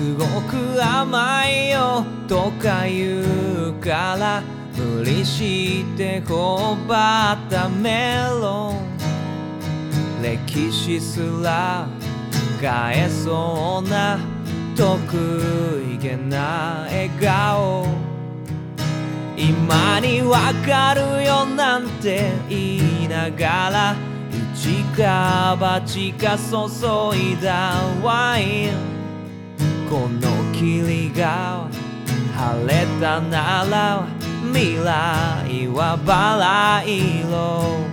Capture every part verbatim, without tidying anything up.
すごく甘いよとか言うから無理して頬張ったメロン歴史すら変えそうな得意げな笑顔今にわかるよなんて言いながら一か八か注いだワインこの霧が晴れたなら未来はバラ色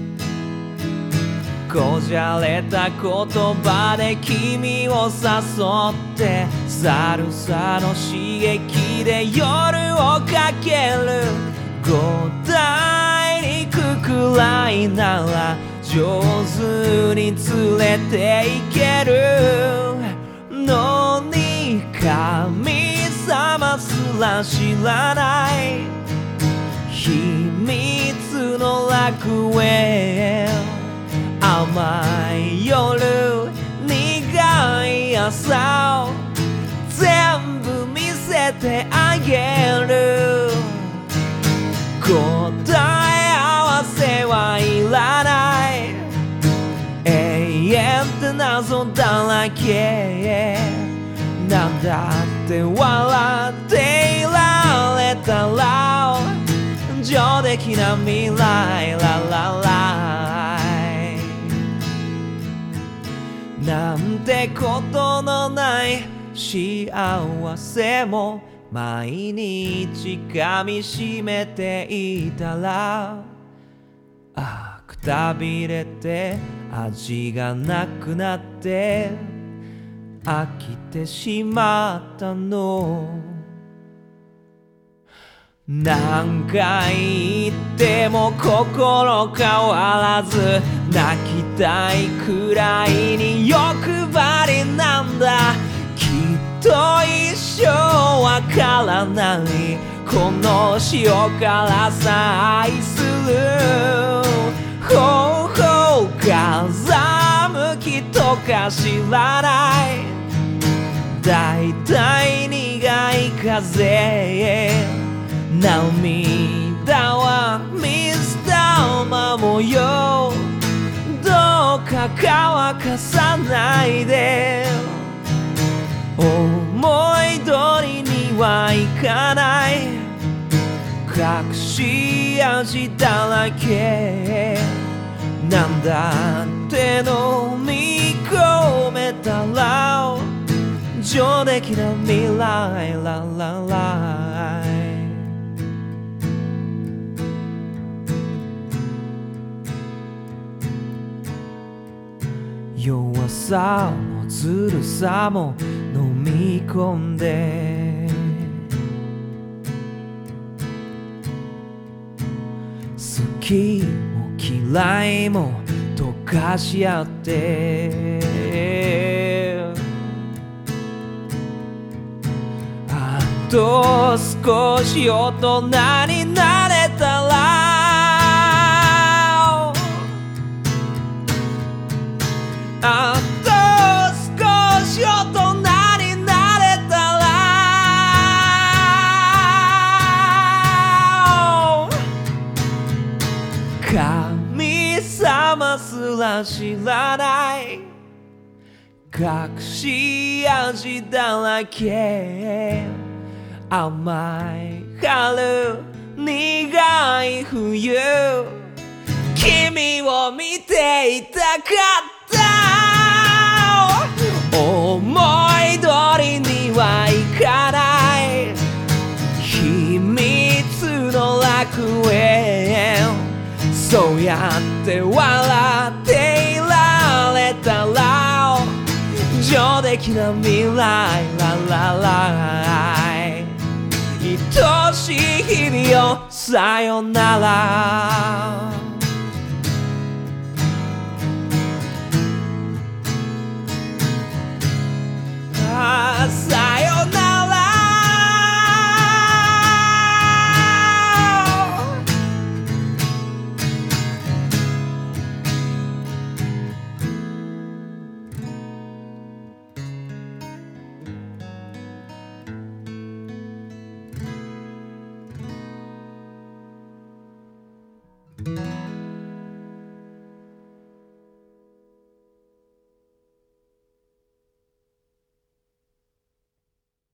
こじゃれた言葉で君を誘ってサルサの刺激で夜をかける五体にくくらいなら上手に連れて行けるのに神様すら知らない秘密の楽園甘い夜苦い朝を全部見せてあげる答え合わせはいらない永遠って謎だらけなんだって笑っていられたら上出来な未来ラララなんてことのない幸せも毎日噛みしめていたらあくたびれて味がなくなって飽きてしまったの何回言っても心変わらず泣きたいくらいに欲張りなんだきっと一生わからないこの塩辛さ愛する方法風向きとか知らないだいたい苦い風涙は水玉模様どうか乾かさないで思い通りにはいかない隠し味だらけなんだって飲み込めたら上出来な未来ラララ弱さもずるさも飲み込んで好きも嫌いも溶かし合ってあと少し大人になれたらあと少し大人になれたら神様すら知らない隠し味だらけ甘い春苦い冬君を見ていたかった思い通りにはいかない秘密の楽園そうやって笑っていられたら上出来な未来ラララ愛しい日々をさよならさよならう